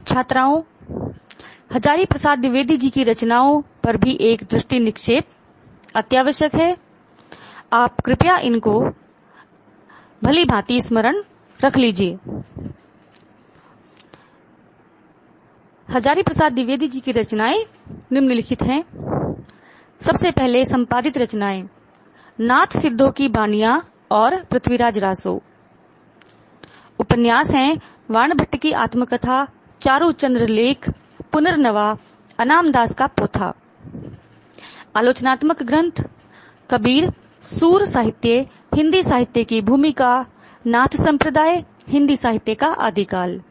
छात्राओं, हजारी प्रसाद द्विवेदी जी की रचनाओं पर भी एक दृष्टि निक्षेप अत्यावश्यक है। आप कृपया इनको भली भांति स्मरण रख लीजिए। हजारी प्रसाद द्विवेदी जी की रचनाएं निम्नलिखित हैं। सबसे पहले संपादित रचनाएं नाथ सिद्धों की बानियां और पृथ्वीराज रासो। उपन्यास हैं वाण भट्ट की आत्मकथा, चारू चंद्र लेख, पुनर्नवा, अनाम दास का पोथा। आलोचनात्मक ग्रंथ कबीर, सूर साहित्य, हिंदी साहित्य की भूमिका, नाथ संप्रदाय, हिंदी साहित्य का आदिकाल।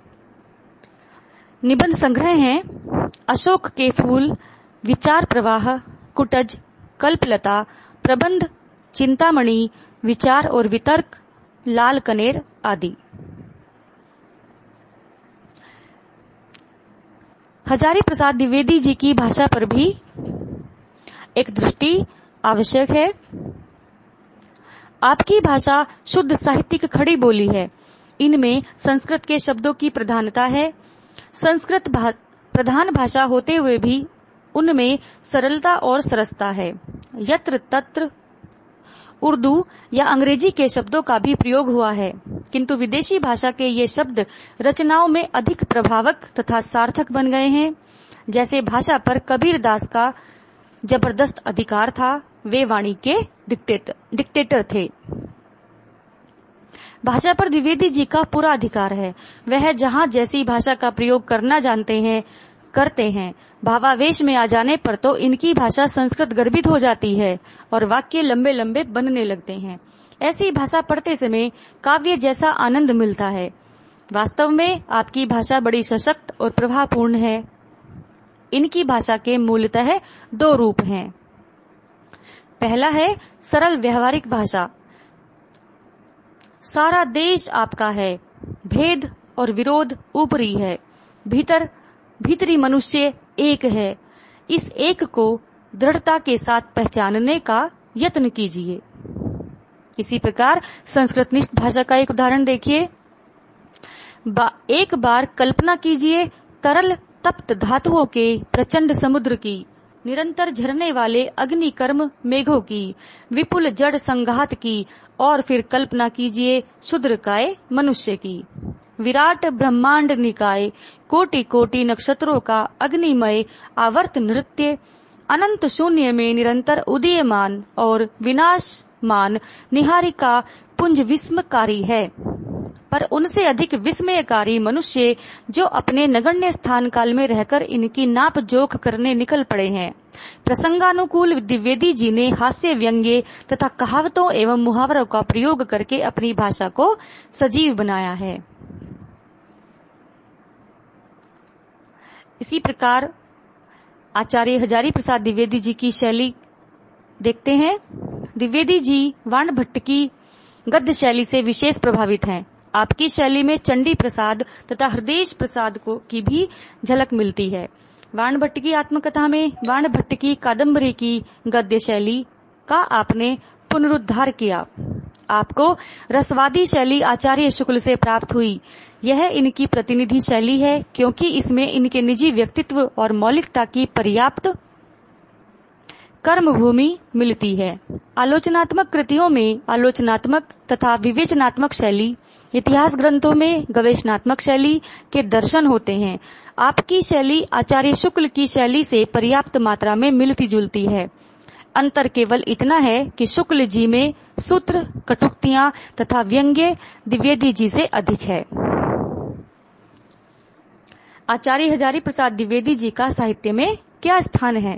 निबंध संग्रह हैं अशोक के फूल, विचार प्रवाह, कुटज, कल्पलता, प्रबंध, चिंतामणि, विचार और वितर्क, लाल कनेर आदि। हजारी प्रसाद द्विवेदी जी की भाषा पर भी एक दृष्टि आवश्यक है। आपकी भाषा शुद्ध साहित्यिक खड़ी बोली है। इनमें संस्कृत के शब्दों की प्रधानता है। संस्कृत प्रधान भाषा होते हुए भी उनमें सरलता और सरसता है। यत्र तत्र उर्दू या अंग्रेजी के शब्दों का भी प्रयोग हुआ है, किंतु विदेशी भाषा के ये शब्द रचनाओं में अधिक प्रभावक तथा सार्थक बन गए हैं। जैसे भाषा पर कबीर दास का जबरदस्त अधिकार था, वे वाणी के डिक्टेटर थे। भाषा पर द्विवेदी जी का पूरा अधिकार है। वह जहाँ जैसी भाषा का प्रयोग करना जानते हैं, करते हैं। भावावेश में आ जाने पर तो इनकी भाषा संस्कृत गर्भित हो जाती है और वाक्य लंबे लंबे बनने लगते हैं। ऐसी भाषा पढ़ते समय काव्य जैसा आनंद मिलता है। वास्तव में आपकी भाषा बड़ी सशक्त और प्रभावपूर्ण है। इनकी भाषा के मूलतः दो रूप हैं। पहला है सरल व्यवहारिक भाषा। सारा देश आपका है, भेद और विरोध ऊपरी है, भीतरी मनुष्य एक है। इस एक को दृढ़ता के साथ पहचानने का यत्न कीजिए। इसी प्रकार संस्कृतनिष्ठ भाषा का एक उदाहरण देखिए। एक बार कल्पना कीजिए तरल तप्त धातुओं के प्रचंड समुद्र की, निरंतर झरने वाले अग्निकर्म मेघों की, विपुल जड़ संघात की, और फिर कल्पना कीजिए क्षुद्रकाय मनुष्य की। विराट ब्रह्मांड निकाय, कोटि कोटि नक्षत्रों का अग्निमय आवर्त नृत्य, अनंत शून्य में निरंतर उदीयमान और विनाशमान निहारिका पुंज विस्मयकारी है। पर उनसे अधिक विस्मयकारी मनुष्य जो अपने नगण्य स्थान काल में रहकर इनकी नाप जोख करने निकल पड़े हैं। प्रसंगानुकूल द्विवेदी जी ने हास्य व्यंग्य तथा कहावतों एवं मुहावरों का प्रयोग करके अपनी भाषा को सजीव बनाया है। इसी प्रकार आचार्य हजारी प्रसाद द्विवेदी जी की शैली देखते हैं। द्विवेदी जी वाण भट्ट की गद्य शैली से विशेष प्रभावित हैं। आपकी शैली में चंडी प्रसाद तथा हृदय प्रसाद की भी झलक मिलती है। वाण भट्ट की आत्मकथा में वाण भट्ट की कादम्बरी की गद्य शैली का आपने पुनरुद्धार किया। आपको रसवादी शैली आचार्य शुक्ल से प्राप्त हुई। यह इनकी प्रतिनिधि शैली है, क्योंकि इसमें इनके निजी व्यक्तित्व और मौलिकता की पर्याप्त कर्म भूमि मिलती है। आलोचनात्मक कृतियों में आलोचनात्मक तथा विवेचनात्मक शैली, इतिहास ग्रंथों में गवेषणात्मक शैली के दर्शन होते हैं। आपकी शैली आचार्य शुक्ल की शैली से पर्याप्त मात्रा में मिलती जुलती है। अंतर केवल इतना है कि शुक्ल जी में सूत्र, कटुक्तियां तथा व्यंग्य द्विवेदी जी से अधिक है। आचार्य हजारी प्रसाद द्विवेदी जी का साहित्य में क्या स्थान है?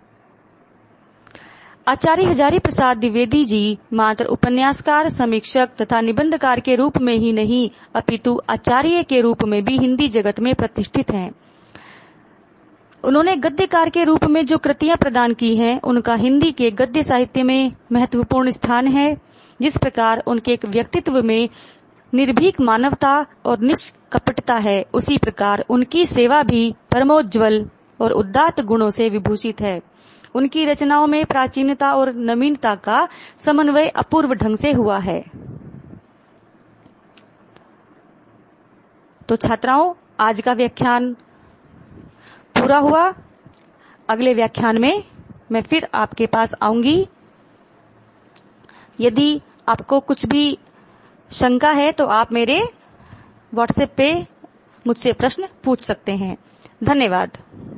आचार्य हजारी प्रसाद द्विवेदी जी मात्र उपन्यासकार, समीक्षक तथा निबंधकार के रूप में ही नहीं, अपितु आचार्य के रूप में भी हिंदी जगत में प्रतिष्ठित हैं। उन्होंने गद्यकार के रूप में जो कृतियां प्रदान की हैं, उनका हिंदी के गद्य साहित्य में महत्वपूर्ण स्थान है। जिस प्रकार उनके व्यक्तित्व में निर्भीक मानवता और निष्कपटता है, उसी प्रकार उनकी सेवा भी परमोज्वल और उदात्त गुणों से विभूषित है। उनकी रचनाओं में प्राचीनता और नवीनता का समन्वय अपूर्व ढंग से हुआ है। तो छात्राओं, आज का व्याख्यान पूरा हुआ। अगले व्याख्यान में मैं फिर आपके पास आऊंगी। यदि आपको कुछ भी शंका है तो आप मेरे व्हाट्सएप पे मुझसे प्रश्न पूछ सकते हैं। धन्यवाद।